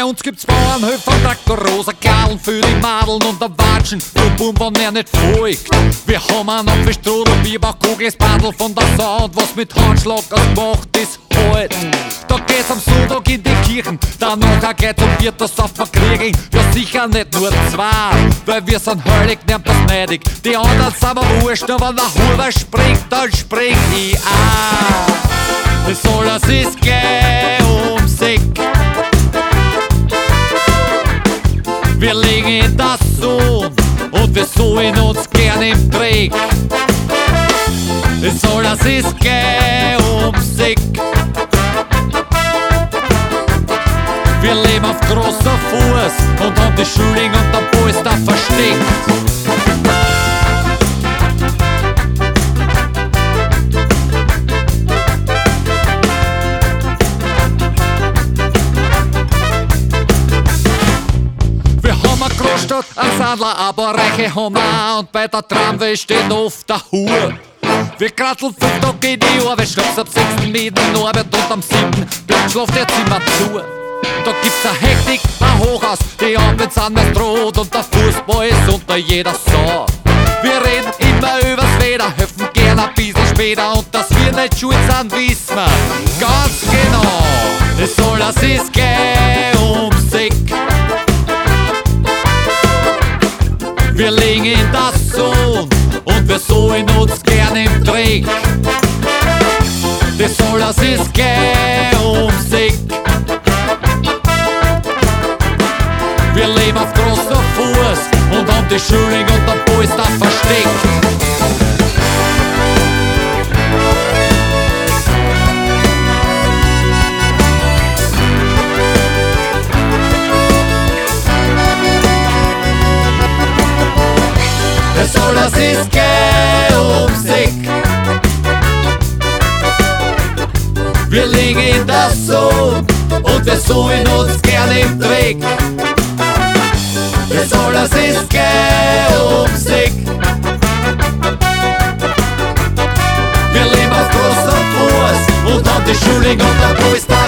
uns gibt's Bauernhöfe und Traktorrosa, Kerlen für die Madeln und der Watschen, nur Boom, wenn er nicht folgt. Wir haben einen Apfelstrudel, Bierbauchkugel, Badel von der Sound, was mit Handschlag ausgemacht ist, halt. Da geht's am Sonntag in die Kirchen, danach geht's um Bier, das auf verkriegeln. Ja sicher nicht nur zwei, weil wir sind heilig, nehmt das neidig. Die anderen sind mir wurscht, nur wenn der Huber springt, dann spring ich auch. Das alles ist gleich um Sick. Wir liegen in der Sonne und wir suchen uns gern im Dreck. Das alles ist gleich um Sick. Wir leben auf großer Fuß und haben die Schüling und der Polster versteckt. Großstadt, ein Sandler, aber Reiche haben wir und bei der Tramway steht oft der Hur. Wir kratteln 5 Tage in die Arbeit, schnapp's ab 6. mit in Arbeit und am 7. bleibt schlaft der Zimmer zu. Da gibt's eine Hektik, ein Hochhaus, die Arbeit sind meist rot und der Fußball ist unter jeder Sau. Wir reden immer übers Wetter, helfen gern ein bisschen später und dass wir nicht schuld sind, wissen wir ganz genau. Das alles ist gleich um Sick. Wir liegen in der Sonne und wir suchen uns gern im Dreck. Das alles ist gleich um Sick. Wir leben auf großer Fuß und haben die Schüling und der Polster versteckt. Das alles ist gleich um Sick. Wir liegen in der Sonne und wir suchen uns gern im Dreck. Das alles ist gleich um Sick. Wir leben auf großer Fuß und haben die Schüling und der Polster